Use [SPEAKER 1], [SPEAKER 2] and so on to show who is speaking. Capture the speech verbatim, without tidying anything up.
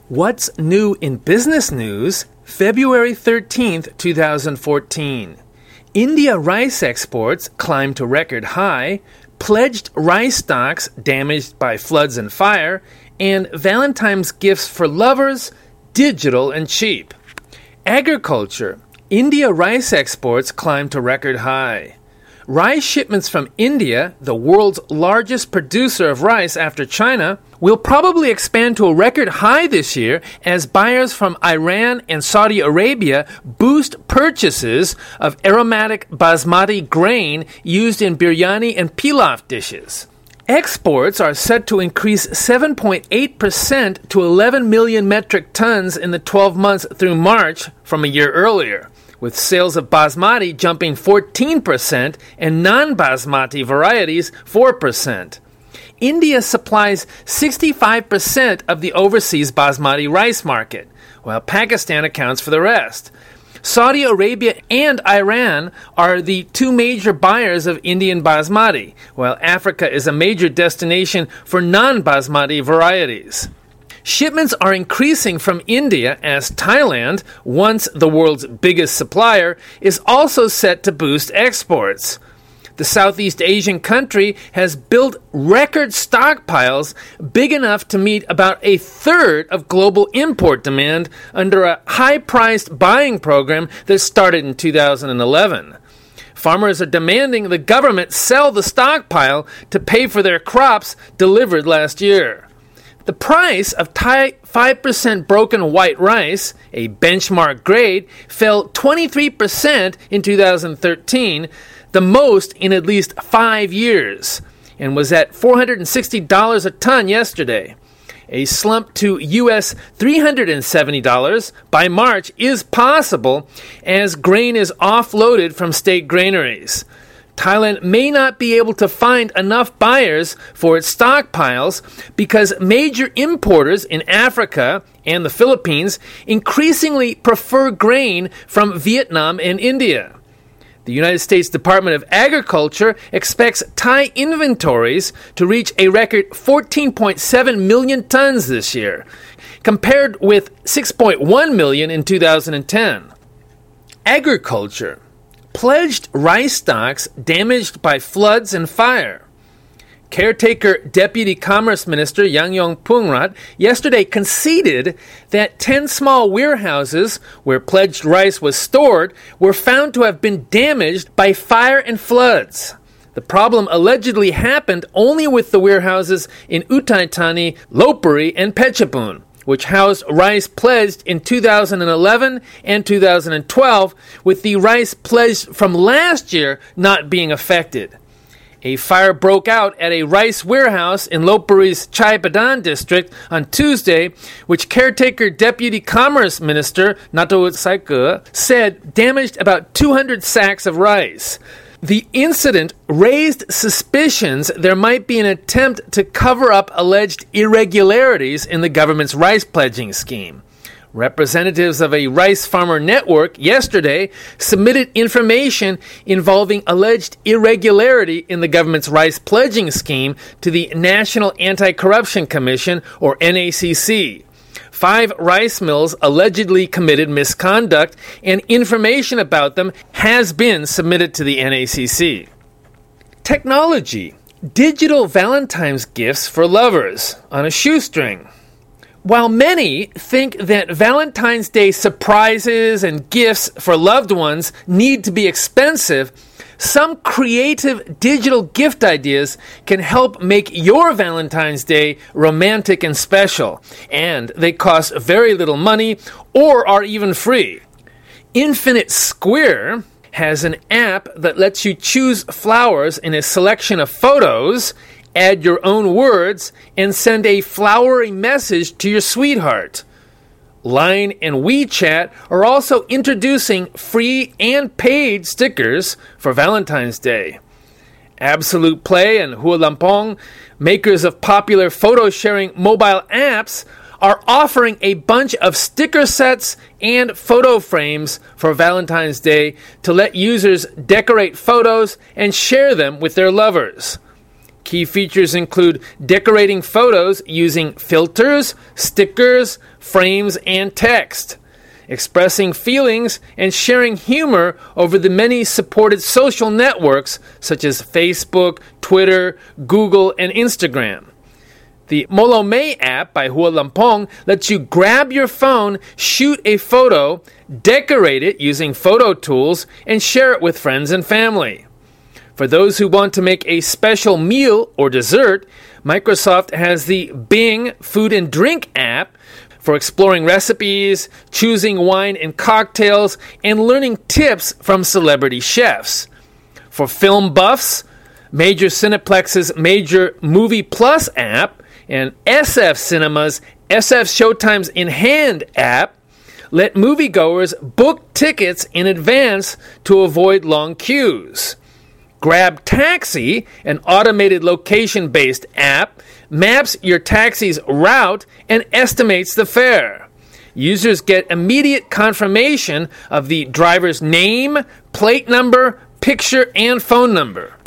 [SPEAKER 1] What's new in business news? February thirteenth, twenty fourteen. India rice exports climb to record high, pledged rice stocks damaged by floods and fire, and Valentine's gifts for lovers, digital and cheap. Agriculture. India rice exports climb to record high. Rice shipments from India, the world's largest producer of rice after China, will probably expand to a record high this year as buyers from Iran and Saudi Arabia boost purchases of aromatic basmati grain used in biryani and pilaf dishes. Exports are set to increase seven point eight percent to eleven million metric tons in the twelve months through March from a year earlier, with sales of basmati jumping fourteen percent and non-basmati varieties four percent. India supplies sixty-five percent of the overseas basmati rice market, while Pakistan accounts for the rest. Saudi Arabia and Iran are the two major buyers of Indian basmati, while Africa is a major destination for non-basmati varieties. Shipments are increasing from India as Thailand, once the world's biggest supplier, is also set to boost exports. The Southeast Asian country has built record stockpiles big enough to meet about a third of global import demand under a high-priced buying program that started in two thousand eleven. Farmers are demanding the government sell the stockpile to pay for their crops delivered last year. The price of Thai five percent broken white rice, a benchmark grade, fell twenty-three percent in two thousand thirteen, the most in at least five years, and was at four hundred sixty dollars a ton yesterday. A slump to U S three hundred seventy dollars by March is possible as grain is offloaded from state granaries. Thailand may not be able to find enough buyers for its stockpiles because major importers in Africa and the Philippines increasingly prefer grain from Vietnam and India. The United States Department of Agriculture expects Thai inventories to reach a record fourteen point seven million tons this year, compared with six point one million in two thousand ten. Agriculture. Pledged rice stocks damaged by floods and fire. Caretaker Deputy Commerce Minister Yangyong Phunrat yesterday conceded that ten small warehouses where pledged rice was stored were found to have been damaged by fire and floods. The problem allegedly happened only with the warehouses in Uthai Thani, Lopburi, and Phetchabun, which housed rice pledged in two thousand eleven and two thousand twelve, with the rice pledged from last year not being affected. A fire broke out at a rice warehouse in Lopburi's Chai Badan district on Tuesday, which caretaker Deputy Commerce Minister Natawut Saike said damaged about two hundred sacks of rice. The incident raised suspicions there might be an attempt to cover up alleged irregularities in the government's rice pledging scheme. Representatives of a rice farmer network yesterday submitted information involving alleged irregularity in the government's rice pledging scheme to the National Anti-Corruption Commission, or N A C C. Five rice mills allegedly committed misconduct, and information about them has been submitted to the N A C C. Technology. Digital Valentine's gifts for lovers on a shoestring. While many think that Valentine's Day surprises and gifts for loved ones need to be expensive, some creative digital gift ideas can help make your Valentine's Day romantic and special, and they cost very little money or are even free. Infinite Square has an app that lets you choose flowers in a selection of photos, add your own words, and send a flowery message to your sweetheart. Line and WeChat are also introducing free and paid stickers for Valentine's Day. Absolute Play and Hualampong, makers of popular photo-sharing mobile apps, are offering a bunch of sticker sets and photo frames for Valentine's Day to let users decorate photos and share them with their lovers. Key features include decorating photos using filters, stickers, frames, and text, expressing feelings, and sharing humor over the many supported social networks such as Facebook, Twitter, Google, and Instagram. The Molomay app by Hua Lamphong lets you grab your phone, shoot a photo, decorate it using photo tools, and share it with friends and family. For those who want to make a special meal or dessert, Microsoft has the Bing Food and Drink app for exploring recipes, choosing wine and cocktails, and learning tips from celebrity chefs. For film buffs, Major Cineplex's Major Movie Plus app and S F Cinema's S F Showtime's In Hand app let moviegoers book tickets in advance to avoid long queues. Grab Taxi, an automated location-based app, maps your taxi's route and estimates the fare. Users get immediate confirmation of the driver's name, plate number, picture, and phone number.